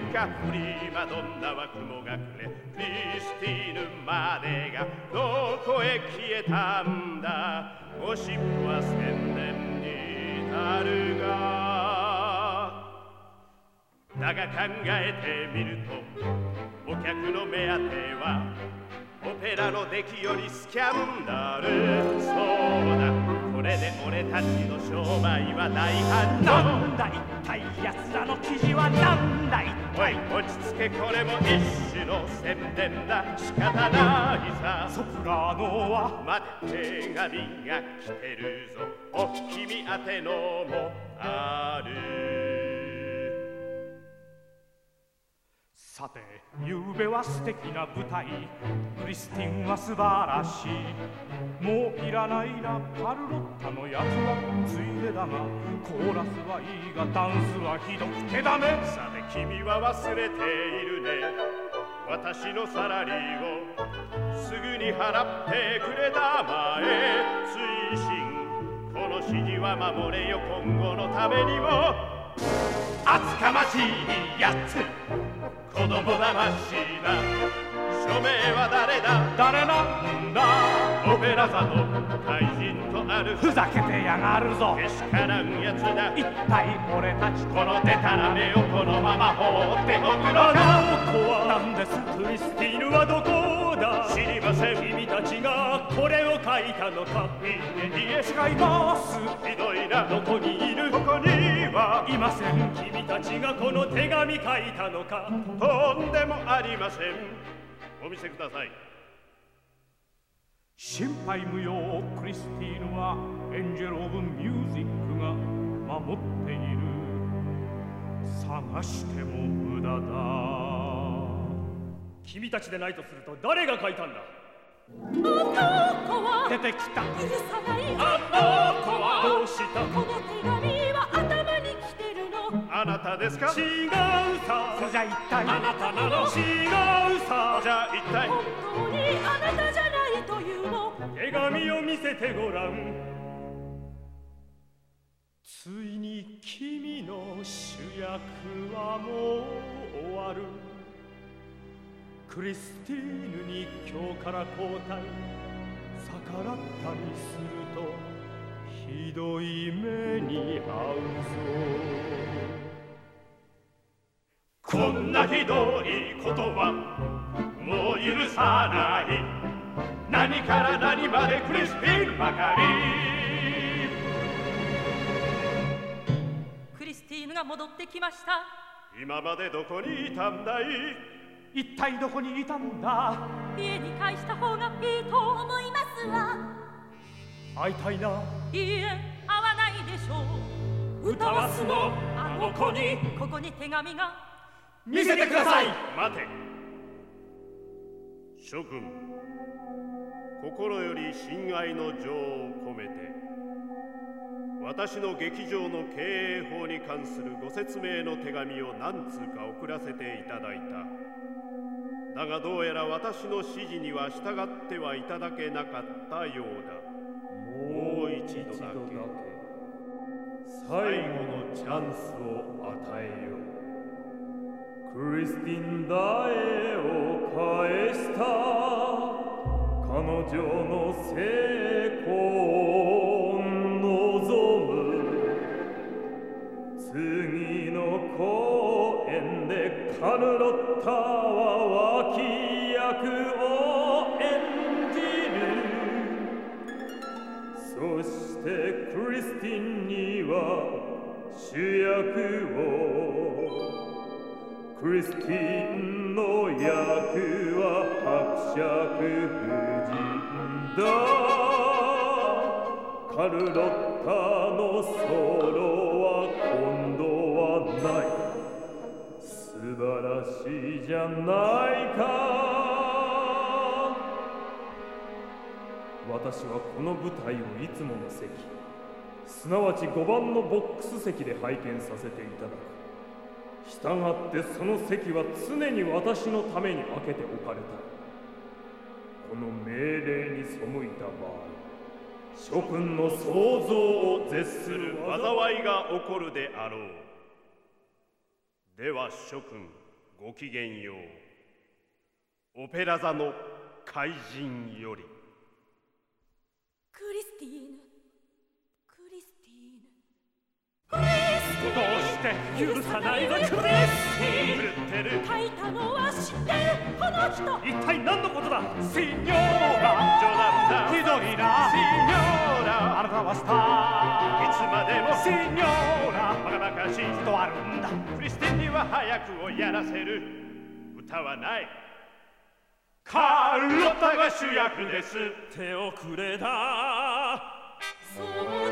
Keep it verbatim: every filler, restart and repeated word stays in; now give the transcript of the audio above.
かプリマドンナは雲隠れクリスティーヌまでがどこへ消えたんだおしっぽは宣伝になるがだが考えてみるとお客の目当てはオペラの出来よりスキャンダルそうだこれで俺たちの商売は大繁盛なんだ一体奴らの記事はなんだ一体おい落ち着けこれも一種の宣伝だ仕方ないさソプラノは待て手紙が来てるぞお君宛てのもあるさて、ゆうべは素敵な舞台クリスティンは素晴らしいもういらないなカルロッタのやつはついでだがコーラスはいいがダンスはひどくてダメさて君は忘れているね私のサラリーをすぐに払ってくれたまえ追伸この指示は守れよ今後のためにも厚かましいやつ子供だましいな署名は誰だ誰なんだオペラ座の怪人とあるふざけてやがるぞけしからんやつだ一体俺たちこのデタラメをこのまま放っておくのかあの子は何ですクリスティーヌはどこだ知りません君たちがこれを書いたのかいいえいえ違いますひどいなどこにいるここにはいません君たちがこの手紙書いたのかとんでもありませんお見せください心配無用クリスティーヌはエンジェル・オブ・ミュージックが守っている探しても無駄だ君たちでないとすると誰が書いたんだあの子は出てきた許さないあの子はどうしたこの手紙は頭に来てるのあなたですか違うさそれじゃ一体あなたなの違うさじゃあ一体本当にあなたじゃないというの手紙を見せてごらんついに君の主役はもう終わるクリスティーヌに今日から交代逆らったりするとひどい目に遭うぞこんなひどいことはもう許さない何から何までクリスティーヌばかりクリスティーヌが戻ってきました今までどこにいたんだい一体どこにいたんだ家に帰した方がいいと思いますわ会いたいないいえ会わないでしょう歌わすのあの子にここに手紙が見せてください待て諸君心より親愛の情を込めて私の劇場の経営法に関するご説明の手紙を何通か送らせていただいただがどうやら私の指示には従ってはいただけなかったようだもう一度だけ最後のチャンスを与えようクリスティンダエを返した彼女の成功を望む次の公演でカルロッタは脇役を演じるそしてクリスティンには主役をクリスティーンの役は伯爵夫人だカルロッタのソロは今度はない素晴らしいじゃないか私はこの舞台をいつもの席すなわちごばんのボックス席で拝見させていただくしたがってその席は常に私のために開けておかれたこの命令に背いた場合諸君の想像を絶する災いが起こるであろうでは諸君ごきげんよう。オペラ座の怪人より。 クリスティーヌ、クリスティーヌ、 どうして許さないのクリスティーヌ。 狂ってる。 書いたのは知ってるこの人。 一体何のことだ。 シニョーラ、 冗談だ。 ひどいな。 シニョーラ、 あなたはスター。 いつまでもシニョーラ、 バカバカしい人あるんだ。 クリスティンには早くをやらせる。歌はない。 カーロッタロッタが主役です。 手遅れだ。 そう